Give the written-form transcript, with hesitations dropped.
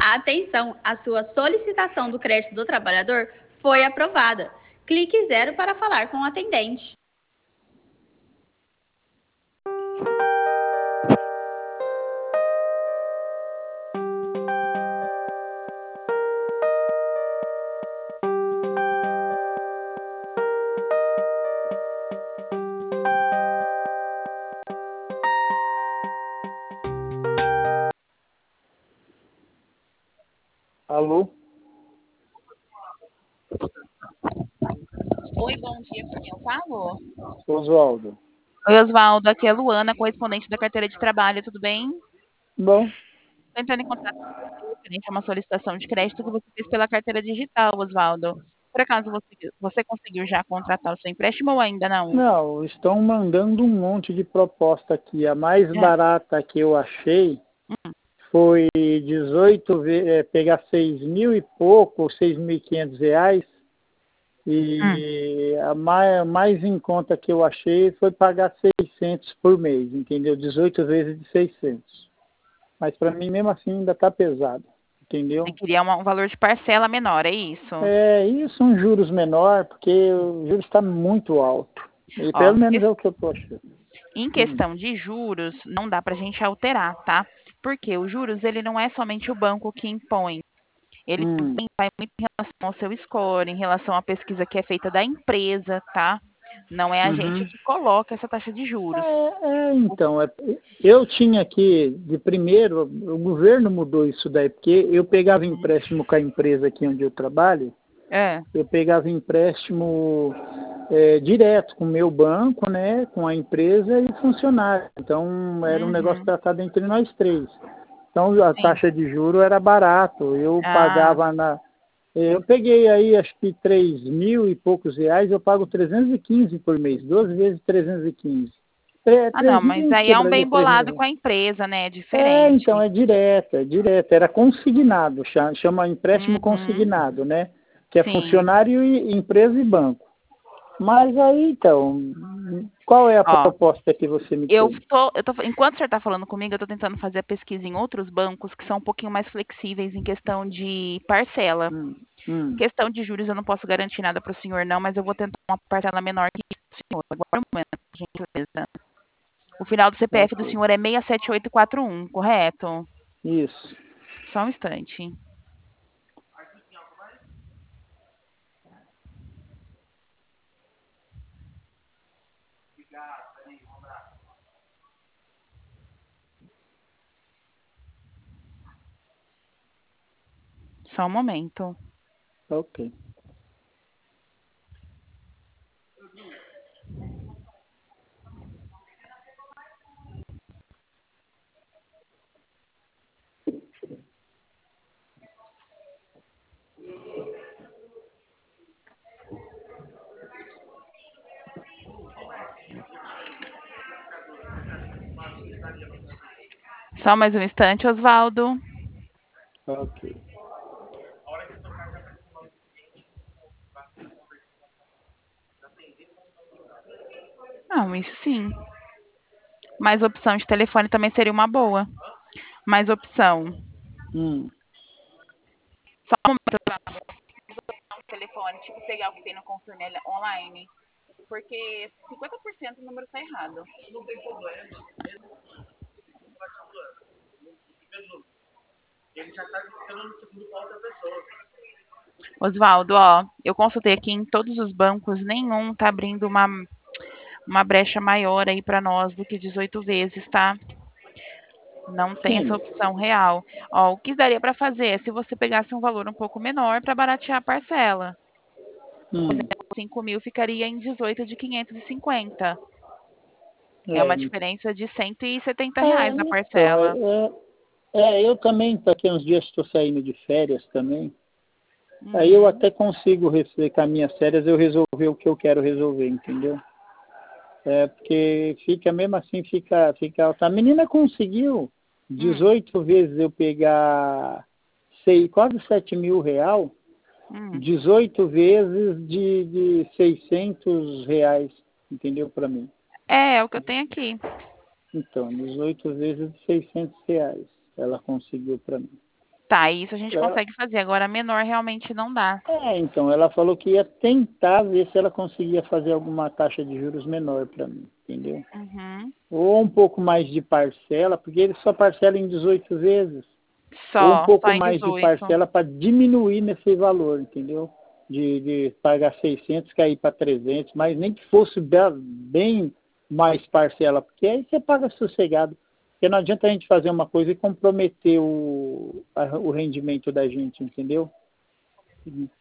Atenção, a sua solicitação do crédito do trabalhador foi aprovada. Clique 0 para falar com o atendente. Alô? Oi, bom dia, com quem eu falo? Oswaldo. Oi, Oswaldo, aqui é a Luana, correspondente da carteira de trabalho, tudo bem? Bom, Estou entrando em contato com você referente a uma solicitação de crédito que você fez pela carteira digital, Oswaldo. Por acaso você conseguiu já contratar o seu empréstimo ou ainda não? não, estão mandando um monte de proposta aqui. A mais É. barata que eu achei foi 18 vezes, pegar 6 mil e pouco, 6.500 reais. Hum. E a mais em conta que eu achei foi pagar 600 por mês, entendeu? 18 vezes de 600. Mas para mim, mesmo assim, ainda está pesado, Você entendeu? queria um valor de parcela menor, é isso? Isso são juros menor, porque o juros está muito alto. E Ó, pelo menos é o que eu estou achando. em questão de juros, não dá para a gente alterar, tá? Porque os juros, ele não é somente o banco que impõe. Ele Hum. também vai muito em relação ao seu score, em relação à pesquisa que é feita da empresa, tá? Não é a gente Uhum. que coloca essa taxa de juros. Então, eu tinha aqui, de primeiro, o governo mudou isso daí, porque eu pegava empréstimo com a empresa aqui onde eu trabalho, É. eu pegava empréstimo direto com o meu banco, né, com a empresa e funcionário. Então, era um negócio Uhum. tratado entre nós três. Então, a Sim. taxa de juro era barato. Eu Ah, pagava eu peguei aí, acho que 3 mil e poucos reais, eu pago 315 por mês, 12 vezes 315. não, mas 300 aí é um quebraria bem 3 mil bolado reais. com a empresa, né? É diferente. Então, é direto, é direto. Era consignado, chama empréstimo Uhum. consignado, né? Que é Sim. funcionário, empresa e banco. Mas aí, então, qual é a Ó, proposta que você me tem? enquanto o senhor está falando comigo, eu estou tentando fazer a pesquisa em outros bancos que são um pouquinho mais flexíveis em questão de parcela. Hum, hum, Questão de juros, eu não posso garantir nada para o senhor, não, mas eu vou tentar uma parcela menor que isso, senhor. Agora um momento, por gentileza. O final do CPF do ok. senhor é 67841, correto? Isso. Só um instante. Só um momento. Ok. Só mais um instante, Oswaldo. Ok. Não, isso sim. Mais opção de telefone também seria uma boa. Mais opção. Hum. Só um momento, Oswaldo. Telefone, tipo pegar o que tem no Confirme online. Porque 50% do número tá errado. Oswaldo, ó, eu consultei aqui em todos os bancos, nenhum tá abrindo uma brecha maior aí para nós do que 18 vezes, tá? Não tem essa Sim. opção real. Ó, o que daria para fazer é se você pegasse um valor um pouco menor para baratear a parcela. Por Hum. exemplo, 5 mil ficaria em 18 de 550. É É, uma diferença de 170 reais na então, parcela. eu também, daqui a uns dias estou saindo de férias também. Aí eu Uhum. até consigo, com as minhas férias, eu resolver o que eu quero resolver, entendeu? Porque fica, mesmo assim, fica alto. A menina conseguiu Hum, 18 vezes eu pegar quase 7 mil real, hum. 18 vezes de 600 reais, entendeu, para mim. É o que eu tenho aqui. Então, 18 vezes de 600 reais ela conseguiu para mim. Tá, isso a gente Ela- consegue fazer. Agora, menor realmente não dá. então, ela falou que ia tentar ver se ela conseguia fazer alguma taxa de juros menor para mim, entendeu? Uhum. Ou um pouco mais de parcela, porque ele só parcela em 18 vezes. Ou um Só pouco em mais de 18. parcela para diminuir nesse valor, entendeu? De pagar 600, cair para 300, mas nem que fosse bem mais parcela, porque aí você paga sossegado. Porque não adianta a gente fazer uma coisa e comprometer o rendimento da gente, entendeu?